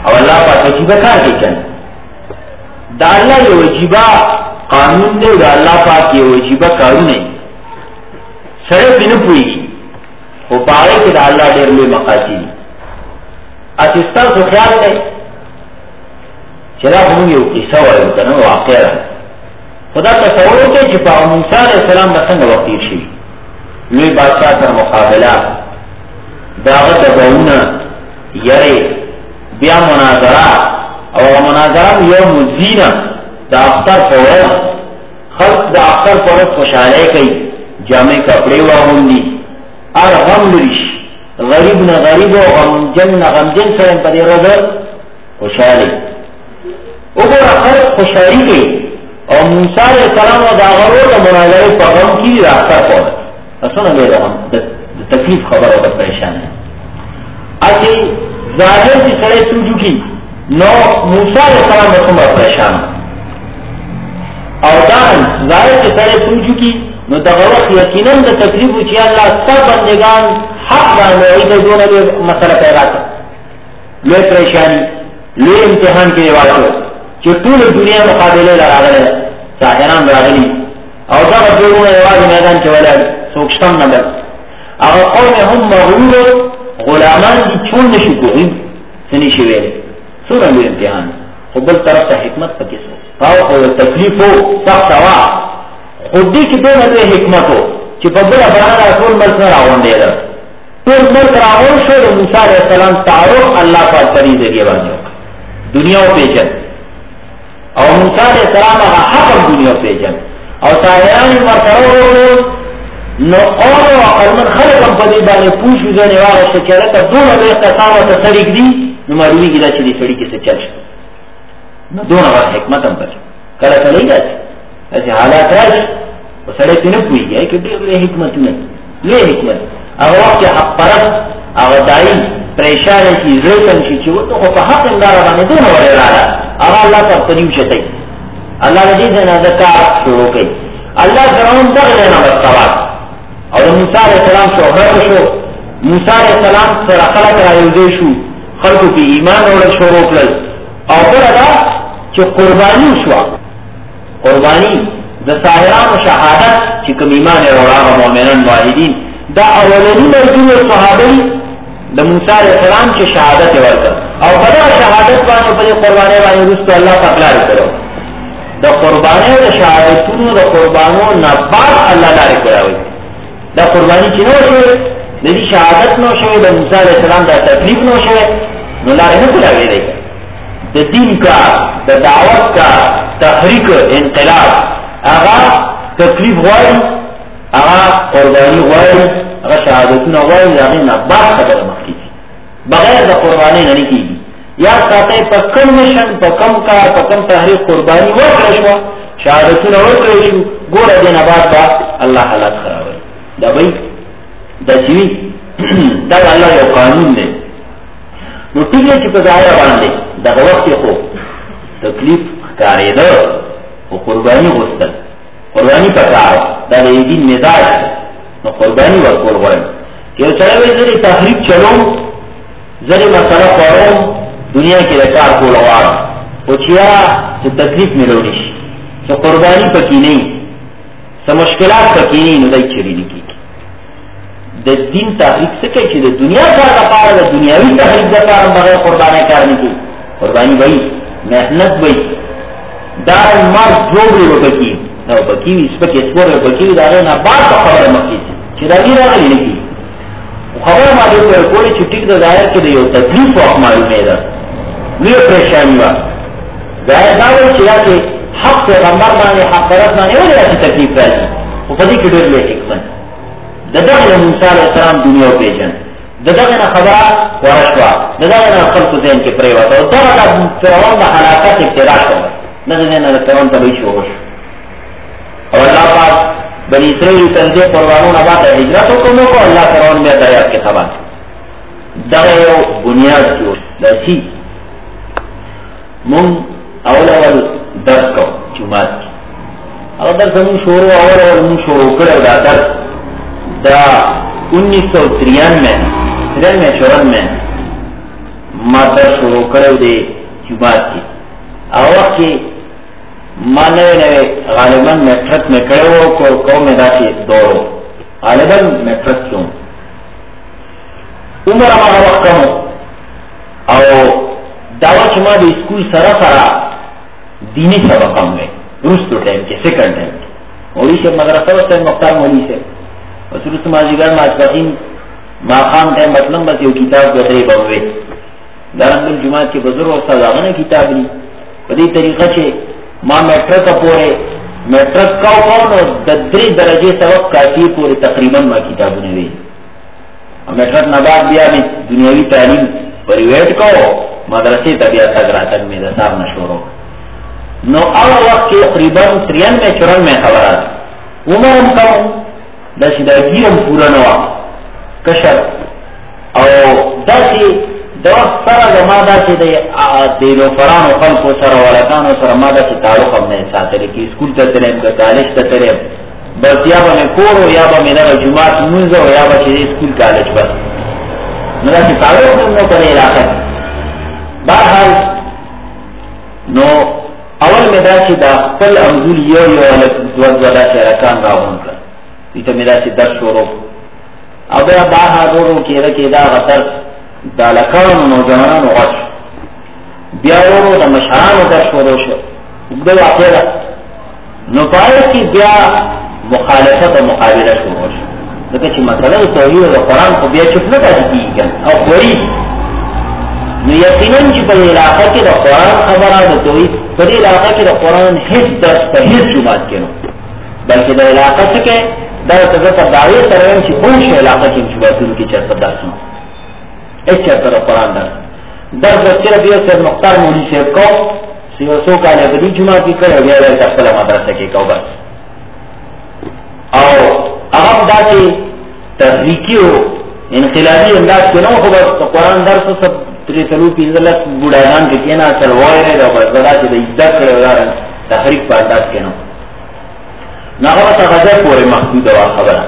او الله پاک عجیبه کار کوي کنه دا الله یو عجیبه قانون دی دا الله پاک یو عجیبه کارونه سره بنه پويږي او پاره کې دا الله ډېر لوی مقاصد اته ستاسو خیال دی چې دا هم یو کیسه وایو کنه واقعا خدا تصور کوي چې په موسی عليه السلام څنګه وقتی شي لوی بادشاہ سره مقابله داغه دغونه یری بیا مناظره او مناظره یو مزینه دا اختر فورا خلق دا اختر فورا خوشحاله کوي جامع کپڑے واغوندي ار غم لريش غریب نه غریب او غم جن نه غم جن سره په دې ورځ خوشاله وګوره خلق خوشحالي کوي او موسی عليه السلام دا غرو د مناظره په غم کې راځه کوي اسونه له غم د تکلیف خبره او پریشانه اته ظاهر چې سره سوجو کی نو موسی عليه السلام څومره پریشان او دا ظاهر چې سره سوجو کی نو دا وخت یقینا د تکلیف چې الله سب بندگان حق باندې د دونه مسله پیدا کړ لوی پریشانی لوی امتحان کې واچو چې ټول دنیا مقابله راغله ظاهران راغلي او دا ټولونه یوازې میدان کې ولاړ سوکشتم نه ده هغه قوم هم مغرور غلامان چون نشي کوي سني شي ویل سورہ امتحان خو بل طرف ته حکمت پکې سو او تکلیف او سخت وا خود دې کې دغه حکمت چې په بل باندې ټول ملک راوندې ده ټول ملک راوون شو د موسی عليه السلام تعارف الله پاک پرې ذریعہ باندې دنیا او پیچن او موسی عليه السلام هغه حق دنیا او پیچن او سایران مرتبه نو اور او علم خلق په دې باندې پوښتنه ځنه واغ شکایت ته دوه به اختصار ته سړی دی نو معلومی کیدا چې دې سړی کې څه چل شي نو دوه حکمت هم پاتې کله کله یې چې حالات راځي او سړی څنګه پوهیږي چې دې حکمت نه لې حکمت هغه وخت حق پرست هغه دای پریشان شي زړه شي چې وته په حق الله باندې دوه وړه راځي هغه الله ته پدیو شته الله دې نه ذکر شروع کوي الله فرعون دغه نه مستوات او موسی عليه السلام شهرت شو موسی عليه السلام سره خلق رايوځي شو خلقو په ایمان اورل شروع کړل او دا چې قرباني شو قرباني د ساحرانو شهادت چې کوم ایمان اورغه مؤمنان واحدین دا اولنی مرجو صحابه د موسی عليه السلام چې شهادت ورکړ او دا شهادت باندې په قرباني باندې رسول الله تعالی کړو د قرباني او شهادتونو د قربانو نه بعد الله لاره کړو دا قربانی چې نو شوی د دې شهادت نو شوی د موسی عليه السلام د تکلیف نو شوی نو لاره نه کولاوي دی د دین کا د دعوت کا تحریک انقلاب هغه تکلیف غواړي هغه قربانی غواړي هغه شهادتونه غواړي هغه نه بعد خبره مخکې بغیر د قربانی نه کیږي یا ساته په کوم مشن په کوم کا په کوم تحریک قربانی ورکړل شو شهادتونه ورکړل شو ګوره دې نه بعد الله حالات خراب دا وای دا چې دا الله یو قانون دی نو ټیګه چې په ځای باندې دا وخت خو تکلیف کاریده او قرباني غوښتل قرباني پکار دا د دې مزاج نو قرباني ورکول غواړي یو څه وایي چې تحریک چلو زری مسله کوم دنیا کې کار کول غواړي او چې تکلیف ملوي شي نو قرباني پکې نه سم مشکلات پکې نه دای چری نه کی د دین تحریک څه کوي چې د دنیا کار لپاره د دنیوي تحریک لپاره بغیر قرباني کار نه کوي قرباني وای مهنت وای دا مر جوړي وکړي نو پکې سپکې سپور پکې دا نه بعد خبره مکي چې دا نه راغلي نه کی خبره ما دې پر کولی چې ټیک د ظاهر کې د یو تکلیف او معلومه ده نو پریشانی و ظاهر دا و چې راځي حق پیغمبر باندې حق پرست باندې ولې تکلیف راځي او په دې کې ډېر لوی حکمت دغه موسی عليه السلام دنیا پیژن دغه خبره ورشوا دغه خلق ذهن کې پریوت او دا د فرعون د حالات ابتدا شو نه نه نه فرعون ته ویشو او الله پاک بني اسرائیل څنګه پروانو نه باندې هجرت وکړو او الله فرعون به دایات کې خبر دغه یو بنیاد جوړ دسی مون اول اول درس کو جمعات او درس مون شروع اول اول مون شروع کړو دا درس دا انیس سو ترانوے ترانوے چورانوے ما در شروع کړو دی جماعت کې او وخت کې ما نوې نوې غالبا میټرک مې کړی وو کو کوم مې داسې دورو غالبا میټرک کوم عمر هغه وخت کوم او داوا چې ما د اسکول سره سره دینی سبق هم وې وروستو ټایم کې سیکنډ ټایم مولوي صاحب مدرسه وسته مختار مولوي صاحب وسلوس مازیګر ماسپخین ماقام ټایم مطلب بس یو کتاب غوړې بوي دارنګل جمعه کې بزرګ استاد هغه کتاب دی په دې طریقه چې ما میټرک پورې میټرک کاو کاو نو د درې درجه سبق کافي پورې تقریبا ما کتابونه وی میټرک نه بعد بیا می دنیوي تعلیم پریویټ کاو مدرسې ته بیا تګ راتګ مې د صاحب نشورو نو اول وخت کې تقریبا ترانوے چورانوے خبرات عمرم کوم د شداګیم پورا نو کشر او داسې د وخت سره زما داسې د لو فرانو خلکو سره ولکانو سره ما داسې تعلق هم نه ساتلی کې اسکول ته تلم که کالج ته تلم بس یا به مې کور و یا به مې دغه جومات لمونځ و یا به چې اسکول کالج بس نو داسې تعلق هم نه په دې علاقه کې بهرحال نو اول مې دا چې دا خپل انځور یو یو هلک دوه دوه داسې هلکان راغونډ کړل دوی ته مې داسې درس شروع او بیا بهادرو کېده کېده هغه درس د هلکانو نوجوانانو غټ شو بیا ورو د مشرانو درس شروع شو اوږده واقع ده نو په هغه کې بیا مخالفت او مقابله شروع شو ځکه چې مسله د توحید او د قرآن خو بیا چوپ نه پاتې کېږي او خوري نو یقینا چې په علاقه کې د قرآن خبره د توحید په دې علاقه کې د قرآن هیڅ درس په هیڅ جومات کې نه بلکې د علاقه څه کې دا ته په دعوی سره هم چې کوم شي علاقه کې جوماتونو کې چېرته درس نه هیڅ چېرته د قرآن درس درس به صرف یو سید مختار مولوي صاحب کو یو څو کاله په دې جومات کې کړی بیا یې خپله مدرسه کې کو بس او هغه داسې تحریکي او انقلابي انداز کې نه خو بس د قرآن درس څه ترې څلور پنځه لس بوډاګان چې کېناستل وایي او بس دا چې د زده کړې ولاره تحریک په انداز کې نه نو هغه ته غځه پورې محدوده وه خبره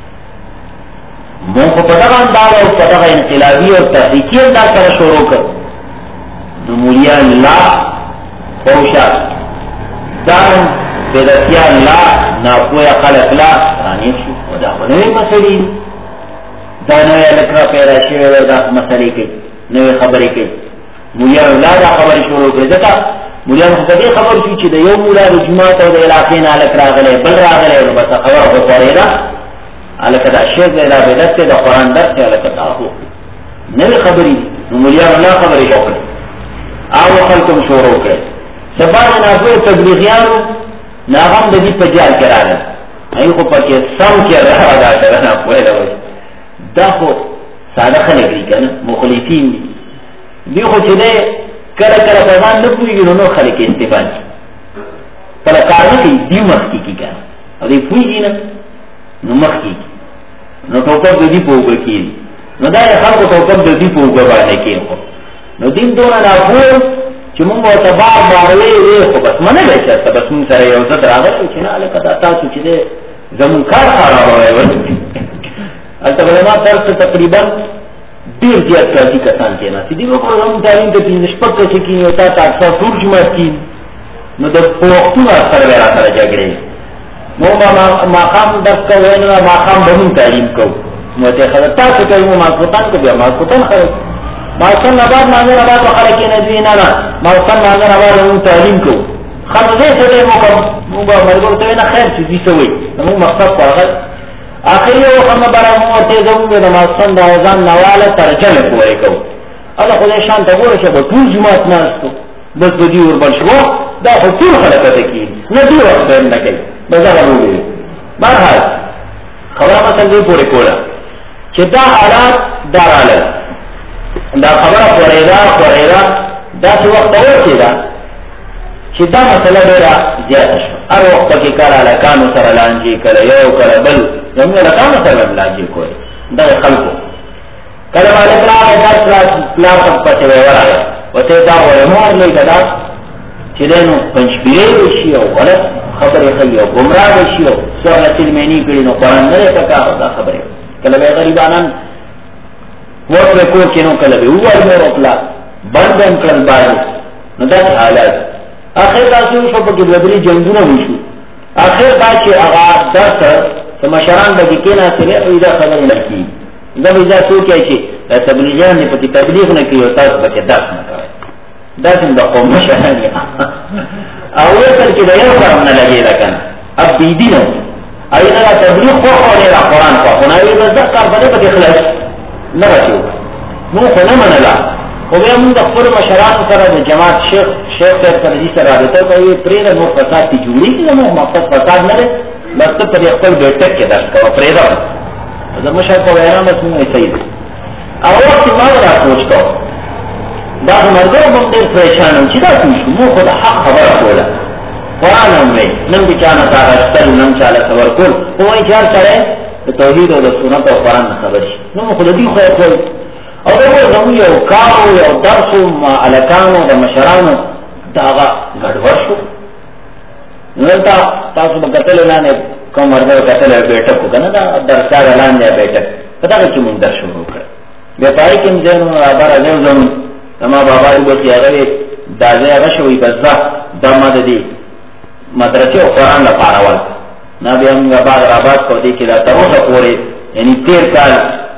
مونږ خو په دغه انداز او په دغه انقلابي او تحریکي انداز سره شروع کړ نو مولیان لا خوشا دارن بدعتیان لا ناپویا خلق لا رانیب شو و دا خو نوی مسئلی دا نوی لکرا پیدا شوی دا مسئلی کئی نوی خبری کئی مولیان لا دا خبری شروع کئی ذکا مولیان خو دې خبر شو چې د یو مولا د جماعت او د علاقې نه الک راغلی بل راغلی نو بس خبره خو خورېده هلکه دا شرک دی دا بدعت دی د قرآن درس دی هلکه دا خو نوې خبرې نو مولیانو لا خبرې وکړې هغو خلکو هم شروع کړې سبا د ناپوهه تبلیغیانو نو هغه هم د دې په جال کې راغلل هغوی خو پکې سم کې راغله که ناپوهه ده وایي دا خو ساده خلک دي که نه مخلصین دي دوی خو چې دی کله کله په ځان نه پوهېږي نو نور خلک یې استفاد شي کله کار نه کوي دوی مخکې کي که او دوی پوهېږي نه نو مخکې کي نو ټوپک د دوی په اوږه کېږي نو دا یې خلکو ټوپک د دوی په اوږه باندې کېښود نو دین دونه ناپوه چې مونږ ورته بار بار وی وی خو بس منلی چېرته بس مونږ سره یو ضد راغلی چې نه هلکه دا تاسو چې دی زمونږ کار خرابوی هلته به زما طرف ته تقریبا ډېر زیات کاسي کسان کېناستي دي به خو زمونږ تعلیم ته پېنځه شپږ کسې کېني او تا ته اکثر ټول جومات کېني نو د پوښتنو سره به را سره جګړې مونږ به ماښام درس کوو نه ماښام به مونږ تعلیم کوو نو ته خبر تاسو کوي مو ماسخوتن کو بیا ماسخوتن خلک ماسخوتن نه بعد مانځه نه بعد به خلک کېنوي نه نه ماسخوتن مانځه نه بعد مونږ تعلیم کوو خلک زه څه دی مو کوم مونږ به ملګرو ته نه خیر چې دوی څه وایي مونږ مقصد خو هغه آخري یو خبره به مونږ ورته زمونږ د ماسخوتن د اذان نه واله ترجمه پورې کوو الله خدای شان ته ګوره چې به ټول جومات ناست بس به دوی وربل شو دا خو ټول خلک ته کېږي نه دوی وخت نه کوي بس هغه وویل بهرحال خبره مثلا دوی پورې کوله چې دا حالات دا راغلل دا خبره خورېده خورېده داسې وخت ته ورسېده چې دا مسله ډېره زیاته شوه هر وخت پکې کله هلکانو سره لانجې کله یو کله بل زموږ هلکانو سره هم لانجې کولې دغې خلکو کله به هلک راغی درس پلار ته پسې به یې ورغی ورته یې دا وایي مور لوی که دا چې دی نو پنچپیرې به شي او غلط خبرې ښیي او ګمراه به شي او څومره سلمیني کړي نو قرآن نه دی پکار دا خبرې کله به یې غریبانان وټ به کور کې نو کله به ووایي مور او پلار بند هم کړل باندې نو دا حالات اخر تاسو شو په دې جنگونه وشو اخر دا چې هغه درس ته مشران به کېنا سره ایدا خبر نه کی دا به دا څوک چې تبلیغیان په تبلیغ نه کوي او تاسو به درس نه کوي دا څنګه قوم مشران او ورته کې دا یو کار نه لګي دا کنه اب دې دي نو ایدا تبلیغ خو خو نه قرآن خو نه وي بس کار باندې په خلاص نه راځي نو خو نه منلا خو بیا موږ خپل مشران سره د جماعت شیخ شیخ سره دې سره راځي کوي پرې د نور فساد کی جوړی چې نو مقصد فساد نه لري بس ته په خپل بیٹک کې درس کوو پرې دا دا مشر په وینا مې څنګه صحیح او وخت ما را سوچ کو دا مرګ هم ډېر پریشان و چې دا څه مو خو د حق خبره کوله قرآن هم وی نن بچانه تاغشتل نن چاله خبر کول کوی چار سره د توحید او د سنت او قرآن خبر شي نو خو دې خو کوي او دا زمو یو کار یو درس ما الکانو د مشرانو داغه غډوډ شو نو تا تاسو په کتل نه کوم ورته کتل بیٹک کنه دا درسه اعلان دی بیٹک پتا چې مونږ درس شروع کړ به پای کې موږ نو راځه راځو زمو ما بابا یې وتی هغه دازه هغه شوې بس دا ماده دي مدرسې او قرآن لپاره ول نه بیا موږ بعد آباد کو دي چې دا تر اوسه پورې یعنی تیر کال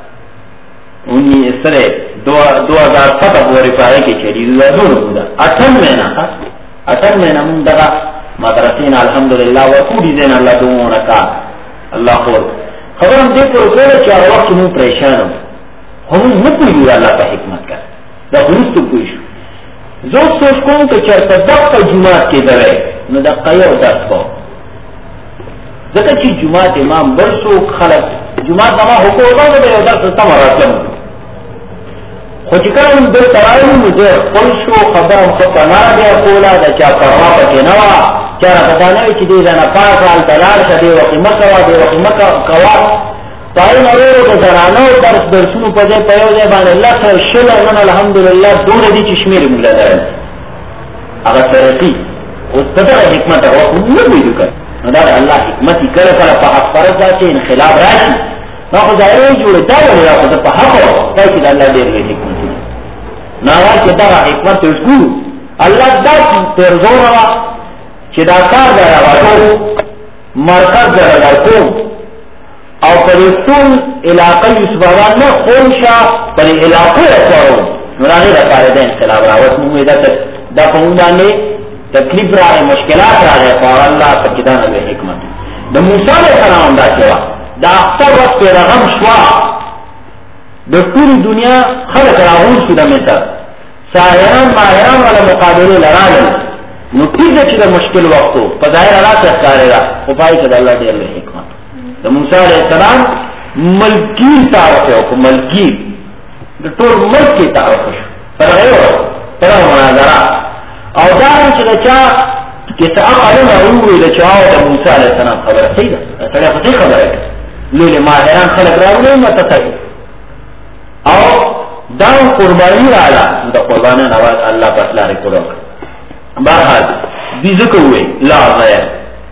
اني سره دو ہزار سترہ پورې پای کې چې دا ټول دا اټم مهینه اټم مهینه موږ دا مدرسین الحمدلله وقودی زین الله دومره کا الله خور خبرم دې پر وکړه چې هغه وخت مو پریشان هم نه پوهیږي الله په حکمت کا دا ورستو پوه شو زه سوچ کوم چې چرته دغه جمعه کې درې نو د قیو درس کو ځکه چې جمعه امام برسو خلق جمعه ما حکومت دا یو درس تم راځم خو چې کله موږ د تراویح مزه خپل شو خبره خو په نه دی کوله دا چا پروا پکې نه وا چې راته نه چې دې نه پاک حال دلال شدي او قیمت وا دی او قیمت کوا پای نورو د زرانو درس درسونو په دې په یو ځای باندې الله سره شله نن الحمدلله دور دي چې شمیر موږ لرل هغه ترقی او ستاسو حکمت او نه ویل کړه دا الله حکمت کړه کړه په حق فرض چې انقلاب راشي نو خو ځای جوړه دا ولا خو په حق ته چې الله دې حکمت نه راځي دا حکمت وګورو الله دا تر زوره چې دا کار دا راوړو مرکز راوړو او پر ټول علاقې سبحان نه خونشا پر علاقې راوړو نو راغی دا کار دې انقلاب راوړو موږ دا دا په باندې تکلیف راغی مشکلات راغی په الله په کې دا نه حکمت د موسی علیه السلام دا چې دا اکثر وخت پیغام شوا د ټول دنیا خلق راغون شو د مصر سایران ماهران ولا مقابله لرال نو کیږي چې د مشکل وختو په ظاهر راته ښکاري را او پای کې د الله ډېر لوی حکمت د موسی علیه السلام ملکی تعارف او ملکی د ټول ملکی تعارف پر غیو پر مناظره او دا چې دا چا کې تعاقلنا وروي د چا د موسی علیه السلام خبره صحیح ده سره په خبره لولي ماهران خلق راولي متتای او دا قربانی رااله د قربانی نواز الله پاک لاره کړو بهر دې ذکر وې لا غیر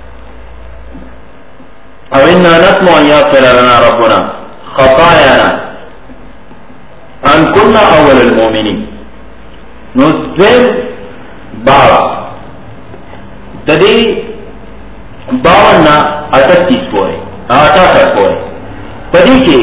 او ان نسمع يغفر لنا ربنا خطايانا ان كنا اول المؤمنين نذل بارا د دې باونا اٹھتیس پورې اٹھاسٹھ پورې پدې کې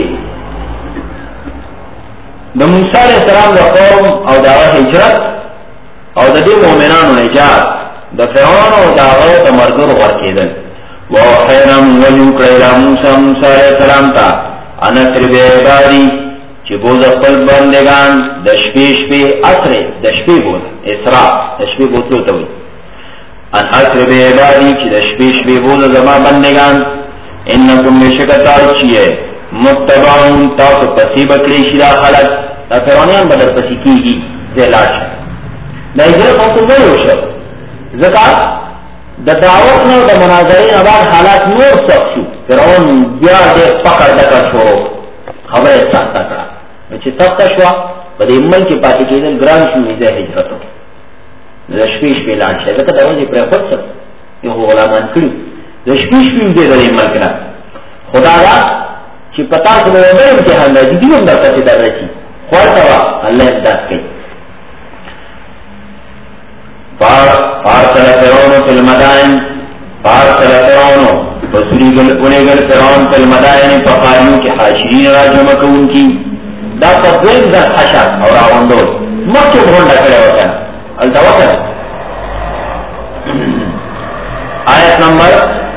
د موسی علیہ السلام د قوم او د هجرت او د دې مؤمنانو نجات د فرعون او د هغه تمرګر ورکېدل او خیرم ویو کړل موسی موسی علیہ السلام ته انا تر به باری چې بوز خپل بندگان د شپې شپې اثر د شپې بوز اسراء د شپې بوتلو ته وي ان اثر به باری چې د شپې شپې بوز زما بندگان انکم مشکتا چیه متبعون تاسو پسی بکړي شي دا خلک دا فرعونان بدل پسی کیږي زلاش دا یې په کومه یو شو ځکه د دعوت نو د مناظرې اواز حالات نور سخت شو فرعون بیا دې پکړ دکړ شو خبره سخت کړه چې سخت شو په دې ملک پاتې کېدل ګران شو دې هجرت د شپې شپې لاړ شي ځکه دا وځي پر خپل یو غلامان کړی د شپې شپې دې د ملک نه خدا را چې پتا څه نه امتحان دی دې هم دا څه دا راځي خو تا الله امداد کوي فارسل فرعون فی المدائن فارسل فرعون بسری گل انے گل فرعون فی المدائن فقاریوں کے حاشرین راجم کون کی دا تدوین دا حشر اور آوندول مکہ بھونڈا کرے وکن التوکن آیت نمبر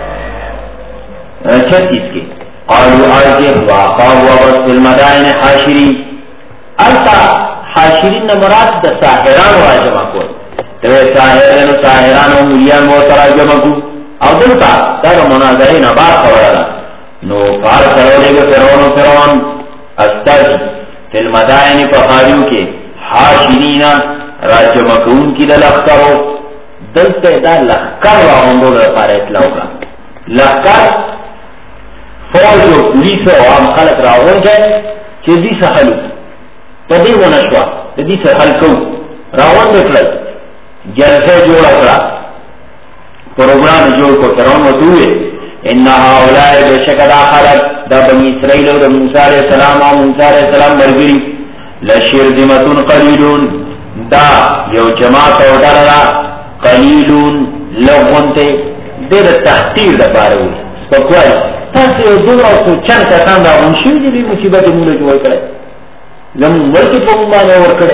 چھتیس کی قالوا آجر وآقاب وبس فی المدائن حاشرین التا حاشرین مراد دا ساحران راجم کون تو ساحران ساحران و ملیان موتر راجم کون او دلتا دا مناظرین بار خبرانا نو فار سرولے گا فرعون و فرعون استاذ فی المدائن فخاریوں کے حاشرین راجم کون کی دا لخکرو دلتا دا لخکر واغندو دا پار اطلاع کا لخکر فوج و پولیس و عام خلق راغون جائے چه دی سحلو پا دی ونشوا دی سحل کو راغون بکلل جلسے جوڑا کرا پروگرام جوڑ کو فرعون و دوئے انہا اولائے بشکدا خلق دا بنی اسرائیل و دا موسیٰ علیہ السلام و موسیٰ علیہ السلام برگری لشرذمتون قلیلون دا یو جماعت و درلا قلیلون لغون تے دے دا تحتیر دا پاروی سپکوائی تاسی او دور او سو چند کسان دا غنشیو دی بھی مصیبت مولا جو ورکڑے زمون ورکی پا مبانے ورکڑے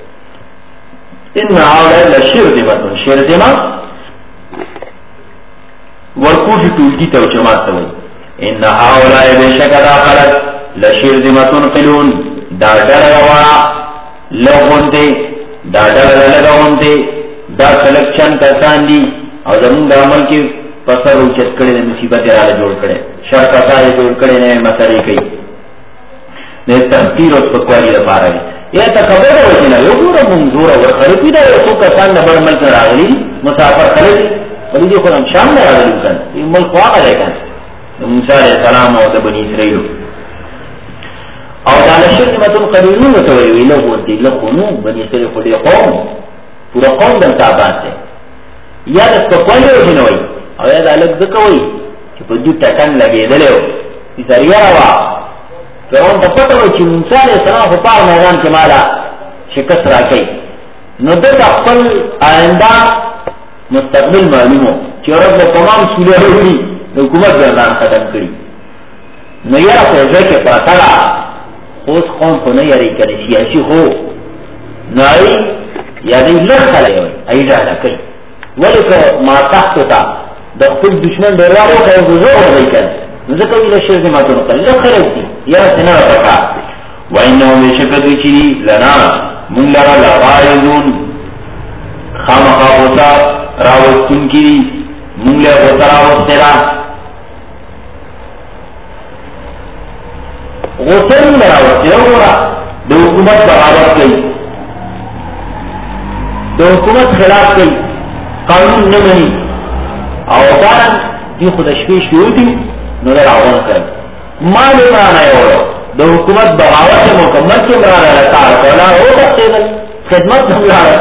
انہا اولائے لشرذمتون شرذمہ ورکوشی ٹولکی تا جماعت تاوئی انہا اولائے بشکدا خلق لشرذمتون قلون دا ڈر روارا لغون تے دا ڈر لگون تے دا خلق چند کسان دی او زمون دا عمل کی پسر اوچت کڑے دا مصیبت رالا جوڑ کڑے شر پسائے جوڑ کڑے نئے مسئلے کئی دے تحقیر و سپکوالی دا پارا گئی یا تکبر دا وچینا یو گورا منظورا ورخلقی دا یو سو کسان نبر ملک راغلی مسافر خلق ولی دی خودم شام دا راغلی کن یہ ملک واقع لے کن موسیٰ علیہ السلام و دا بنی اسرائیلو او دا لشرذمتون قلیلون تویوی لغونتی لخونو بنی اسرائیل خودی قوم پورا قوم دل تابان سے یا دا سپکوالی وچینوی او یا دا لگ دکوی چی پا دو تکن لگے دلیو تیسر یاروا فرعون تا پتر وی چی موسیٰ علیہ السلام خپار میدان کے مالا شکست راکی نو دل اقبل آئندہ مستقبل معلومو چی رب تمام سولے ہوئی حکومت گردان ختم کری نو یارا خوزے کے پاترا خوز قوم کو نئی یاری کری سیاسی خو نائی یعنی لگ خلے ہوئی ای جانا کئی ولی که ما تحت تا دا خود دشمن دروارو که بزرگ ہو گئی کن نزکر وی لشرذمتون قلیل لگ خلے ہوئی یارا سنر پکا و انہو بشکدوی چی لنا من لرا لغائزون خام خوابوتا راوستون کی من لرا غوطا راوستے را غوطا من لرا راوستے را دو حکومت بغاوت کئی دو حکومت خلاف کئی قانون نمانی او دارن دی خودشپیش بیوتی نو در آغان کرد مال امرانا یورو دو حکومت بغاوت مکمل کی امرانا لطار کولا ہو سکتے دل خدمت ہم لارا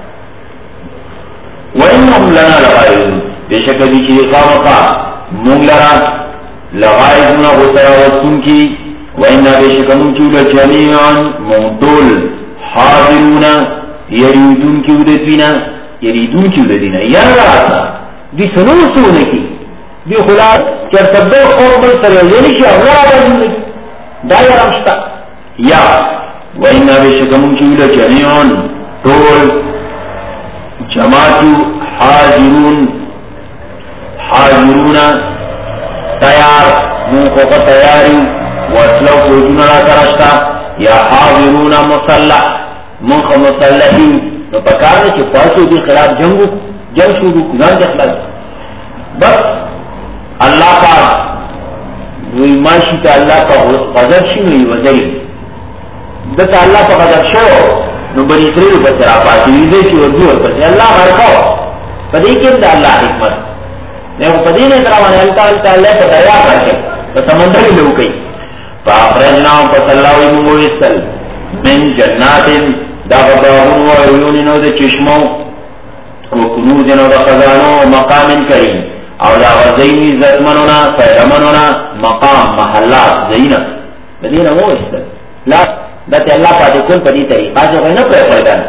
وَإِنَّهُمْ لَنَا لَغَائِزُونَ بشک دی چیز خامقا مونگ لرا لغائزونا غسرا وستون کی وَإِنَّا بشک مونچو لَجَمِيعًا مونتول حاضرونا یریدون کی ودتوینا یریدون کی ودتوینا یا راسا دی سنو سونے کی دی خلاص چر تبدو قربل سر یعنی شی اغلا آبازون لگی دا یا رمشتا یا وَإِنَّا بشک مونچو لَجَمِيعًا طول جماعتو حاضرون حاضرون تیار من خوفا تیاری واسلو فوجون را کرشتا یا حاضرون مسلح من خو مسلحی نو پکارنے چی پاسو دی خلاف جنگو جنگ شروع کنان جخلق بس اللہ پاک وی ماشی تا اللہ پا غضب شنوی وزری دتا اللہ پا غضب شو نو بنی اسرائیل پر سرا پاتی ویزے چی وردو ورکر سے اللہ غرقاو پدی کم دا اللہ حکمت نیو پدی نے تراوانے اللہ اللہ اللہ پر دریا کرکے پر سمندری لو کئی فاقرجناو پس اللہ وی مویسل من جنات دا غباغون و عیون نو دا چشمو و کنوز نو دا خزانو و مقام کریم او دا غزینی زدمنونا فیرمنونا مقام محلات زینا مدینہ مویسل لا داتے اللہ پاتے کل پدی طریقہ جو غیر نہ پرے پردن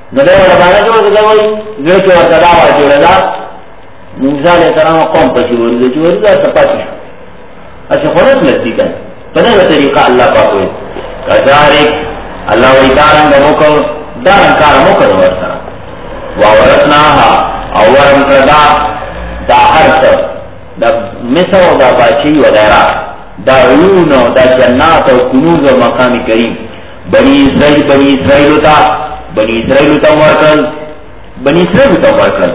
نو دی وربانه جوړ کړه وای زړه کې ورته دا واجوړه دا موسی علیہ السلام قوم ته ورته چې ورته سپاتې اچھا خلاص لسی کړه په دغه طریقه الله پاک وي کذالک الله وی دارنګ موکو دارنګ کار موکو ورسره واورثناها او ورم کړه دا هرڅ دا مصر او دا باچی وغیرہ دا عیون او دا جنات او کنوز او مقام کریم بنی اسرائیل بنی اسرائیل تا بنی اسرائیل تا ورکل بنی اسرائیل تا ورکل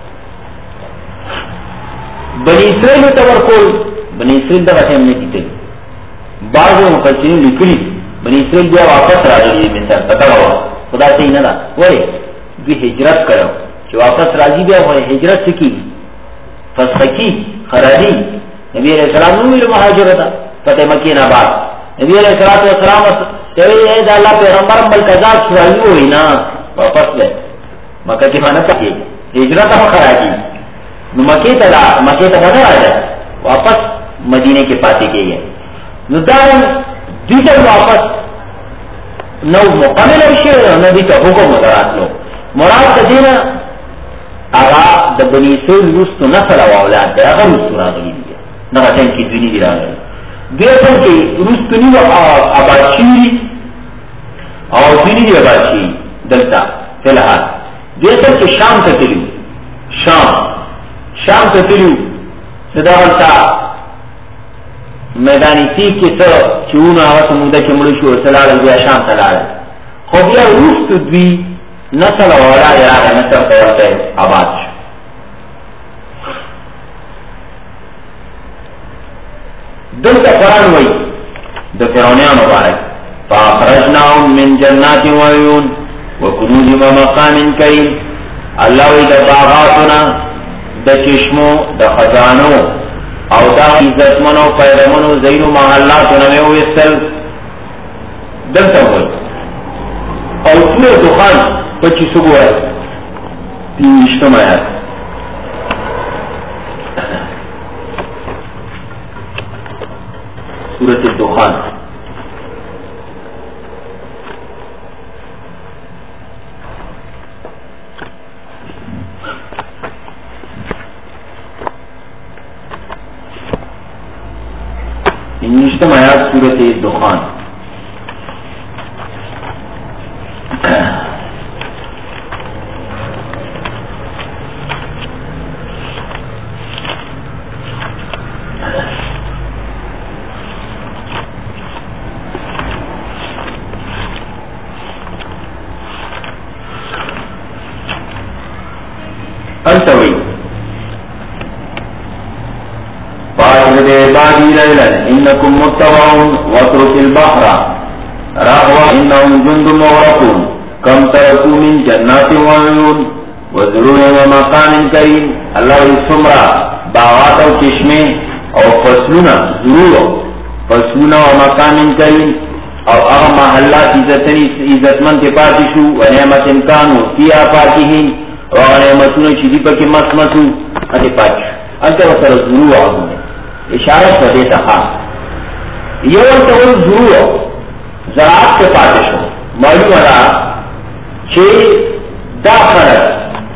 بنی اسرائیل تا ورکل بنی اسرائیل دا غټه نه کیته بعضو مفسرین لیکلي بنی اسرائیل بیا واپس راځي مصر پتا و خدا ته نه دا وای دوی هجرت کړو چې واپس راځي بیا وای هجرت کی فسخی خرادی نبی علیہ السلام نو ویل مهاجر تا فتح مکی نه بعد نبی علیہ الصلوۃ والسلام ته ای دا الله پیغمبر بل قضا شوالي وینا واپس له مکه کې باندې پکې هجرت هم خرادی نو مکی ته لا مکی ته باندې راځي واپس مدینه کې پاتې کېږي نو دا دې واپس نو مقابل شي نو دې ته حکم دراتلو مراد دینه اغا د بنی اسرائیل رستو نسل او اولاد دا هغه رستو راغلي دي نه راځي چې دني دي راغلي دې ته کې رستو نیو اباچی او دني دی اباچی دلته فلحال دې ته چې شام ته تللی شام شام ته تللی صدا ولتا میدانی تی کې څو چونه هغه سموده کې مړ شو سلاله بیا شام ته لاړ خو بیا رستو دوی نسل و اولاد راکه نسل قورته آباد شو دلتا قرآن وی دا فرعونیان مبارک فاخرجناهم من جنات وعیون وکنوز و مقام کریم اللہ وی دا باغاتنا دا چشمو دا خزانو او دا عزتمنو پیدمنو زینو محلاتنا میں ویستل دلتا وی او سور دخان پچی سو گوئے تین اشتم آیات سورة الدخان تین اشتم آیات سورة الدخان انتوی فاجر عبادی لیلا انکم متوعون واترک البحر رغوا انهم جند مغرقون کم ترکو من جنات وعیون وزرون ومقام کریم اللہ سمرا باغات و چشمے او فصلونا ضرور فصلونا ومقام کریم او اغا محلات عزتنی عزتمن کے پاتی شو ونعمت امکانو فیا پاکیہن ونعمتونو چی دی پاکی مسمسو اتی پاکی انتا وصل ضرور آمون اشارت و دیتا خواست یو انتول ضرور زراعت کے پاتی شو معلوم ادا چی دا خرد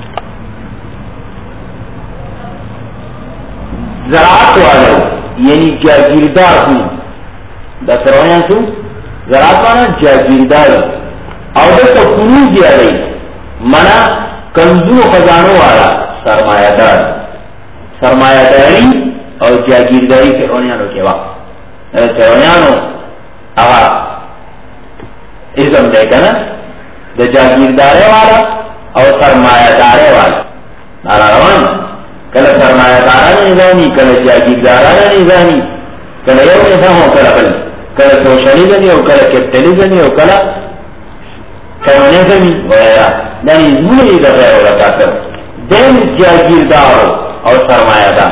زراعت والو یعنی جاگیردار ہوں دا سروانیان سو زراعت وانا جاگیردار او دا تا کنوزی آلی منا کنزو خزانو والا سرمایہ دار سرمایہ داری او جاگیرداری فرعونیانو کے وقت فرعونیانو اغا ازم دے کنا دا جاگیرداری والا او سرمایہ داری والا نارا روان کله سرمایه داران نظامی کله جاگیرداران نظامی کله یو نظام او کله بل کله سوشلیزم او کله کپیټالیزم او کله کمونیزم وغیرہ دا نظمونه دي د غیر ولکاتر دین جاگیردار او سرمایه دار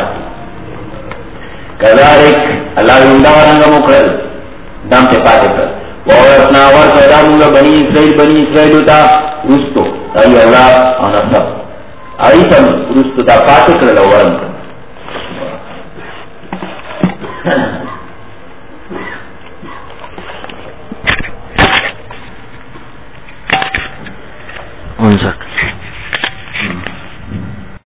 کذالک الله یولا ورنګ مکرل دام ته پاتې کړ ورثنا ورثنا موږ بنی اسرائیل بنی اسرائیل ته رستو ای الله او نصب ایتم رستو دا پاتې کړل ورن उनसठ